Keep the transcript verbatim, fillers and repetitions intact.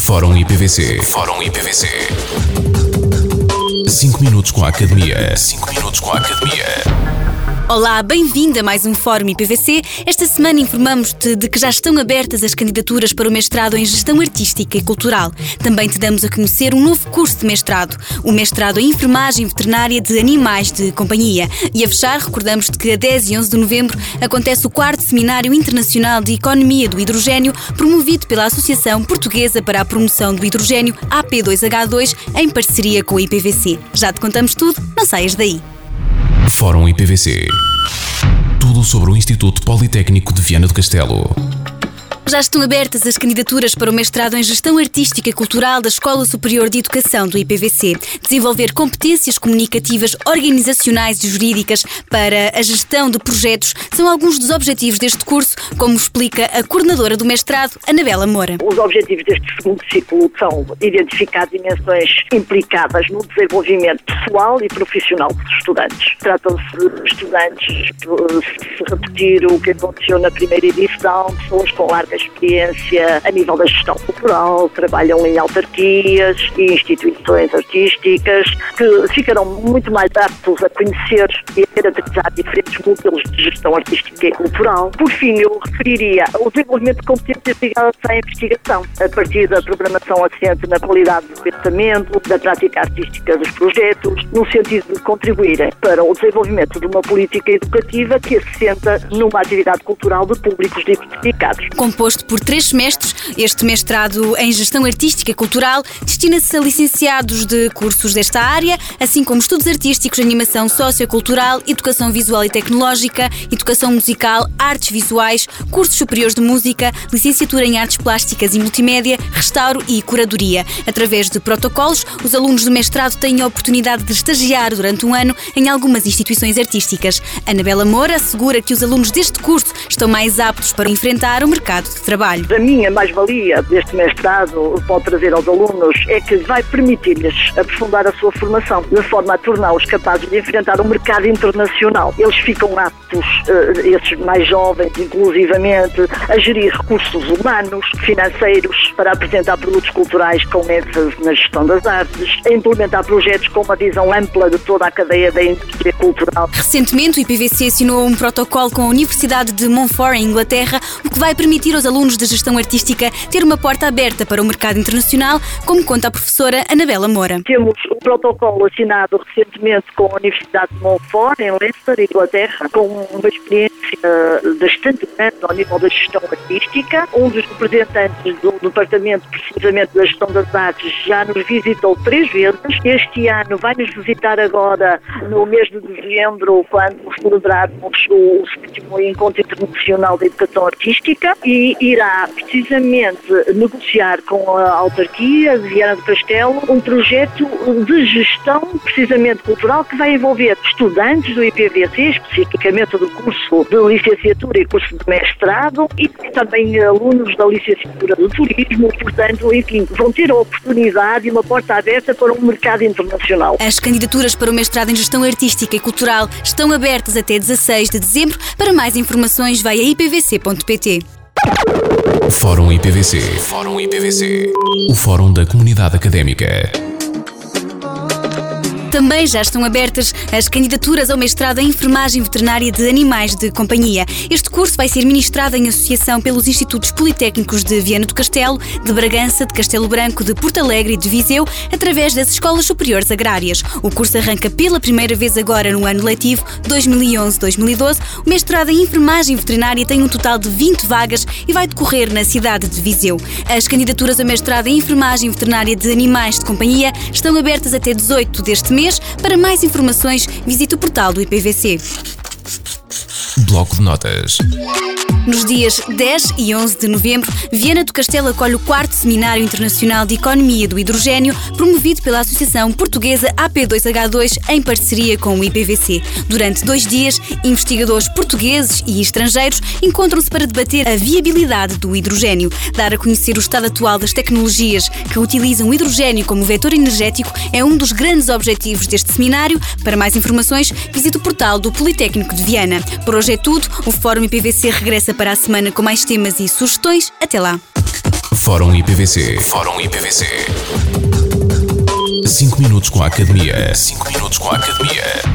Fórum I P V C. Fórum I P V C. cinco minutos com a Academia. cinco minutos com a Academia. Olá, bem-vindo a mais um Fórum I P V C. Esta semana informamos-te de que já estão abertas as candidaturas para o mestrado em Gestão Artística e Cultural. Também te damos a conhecer um novo curso de mestrado, o mestrado em Enfermagem Veterinária de Animais de Companhia. E a fechar, recordamos-te que a dez e onze de novembro acontece o quarto Seminário Internacional de Economia do Hidrogênio, promovido pela Associação Portuguesa para a Promoção do Hidrogênio, A P dois H dois, em parceria com o I P V C. Já te contamos tudo, não saias daí. Fórum I P V C. Tudo sobre o Instituto Politécnico de Viana do Castelo. Já estão abertas as candidaturas para o mestrado em Gestão Artística e Cultural da Escola Superior de Educação do I P V C. Desenvolver competências comunicativas, organizacionais e jurídicas para a gestão de projetos são alguns dos objetivos deste curso, como explica a coordenadora do mestrado, Anabela Moura. Os objetivos deste segundo ciclo são identificar dimensões implicadas no desenvolvimento pessoal e profissional dos estudantes. Tratam-se de estudantes, se repetir o que aconteceu na primeira edição, pessoas com larga experiência a nível da gestão cultural, trabalham em autarquias e instituições artísticas, que ficarão muito mais aptos a conhecer e a caracterizar diferentes modelos de gestão artística e cultural. Por fim, eu referiria o desenvolvimento de competências ligadas à investigação, a partir da programação assente na qualidade do pensamento, da prática artística dos projetos, no sentido de contribuírem para o desenvolvimento de uma política educativa que assenta numa atividade cultural de públicos diversificados. Composto por três semestres, este mestrado em Gestão Artística e Cultural destina-se a licenciados de cursos desta área, assim como estudos artísticos, animação sociocultural, educação visual e tecnológica, educação musical, artes visuais, cursos superiores de música, licenciatura em artes plásticas e multimédia, restauro e curadoria. Através de protocolos, os alunos do mestrado têm a oportunidade de estagiar durante um ano em algumas instituições artísticas. Anabela Moura assegura que os alunos deste curso estão mais aptos para enfrentar o mercado de trabalho. A minha mais-valia deste mestrado pode trazer aos alunos é que vai permitir-lhes aprofundar a sua formação, de forma a torná-los capazes de enfrentar o mercado internacional. Eles ficam aptos, esses mais jovens, inclusivamente, a gerir recursos humanos, financeiros, para apresentar produtos culturais com ênfase na gestão das artes, a implementar projetos com uma visão ampla de toda a cadeia da indústria cultural. Recentemente, o I P V C assinou um protocolo com a Universidade de Montfort, em Inglaterra, o que vai permitir aos alunos de gestão artística ter uma porta aberta para o mercado internacional, como conta a professora Anabela Moura. Temos um protocolo assinado recentemente com a Universidade de Montfort, em Leicester, Inglaterra, com uma experiência bastante grande ao nível da gestão artística. Um dos representantes do Departamento, precisamente da Gestão das Artes, já nos visitou três vezes. Este ano vai nos visitar agora no mês de dezembro, quando celebrarmos o sétimo Encontro Internacional de Educação Artística, e irá precisamente negociar com a autarquia de Viana do Castelo um projeto de gestão precisamente cultural que vai envolver estudantes do I P V C, especificamente do curso de licenciatura e curso de mestrado, e também alunos da licenciatura de turismo. Portanto, enfim, vão ter a oportunidade e uma porta aberta para um mercado internacional. As candidaturas para o mestrado em Gestão Artística e Cultural estão abertas até dezasseis de dezembro. Para mais informações, vai a i p v c ponto p t. Fórum I P V C. Fórum I P V C. O Fórum da Comunidade Académica. Também já estão abertas as candidaturas ao mestrado em Enfermagem Veterinária de Animais de Companhia. Este curso vai ser ministrado em associação pelos Institutos Politécnicos de Viana do Castelo, de Bragança, de Castelo Branco, de Porto Alegre e de Viseu, através das Escolas Superiores Agrárias. O curso arranca pela primeira vez agora no ano letivo dois mil e onze dois mil e doze. O mestrado em Enfermagem Veterinária tem um total de vinte vagas e vai decorrer na cidade de Viseu. As candidaturas ao mestrado em Enfermagem Veterinária de Animais de Companhia estão abertas até dezoito deste mês. Para mais informações, visite o portal do I P V C. Bloco de notas. Nos dias dez e onze de novembro, Viana do Castelo acolhe o quarto Seminário Internacional de Economia do Hidrogênio, promovido pela Associação Portuguesa A P dois H dois, em parceria com o I P V C. Durante dois dias, investigadores portugueses e estrangeiros encontram-se para debater a viabilidade do hidrogênio. Dar a conhecer o estado atual das tecnologias que utilizam o hidrogênio como vetor energético é um dos grandes objetivos deste seminário. Para mais informações, visite o portal do Politécnico de Viana. Por hoje é tudo. O Fórum I P V C regressa para a semana com mais temas e sugestões. Até lá! Fórum I P V C. Fórum I P V C. cinco minutos com a Academia. cinco minutos com a Academia.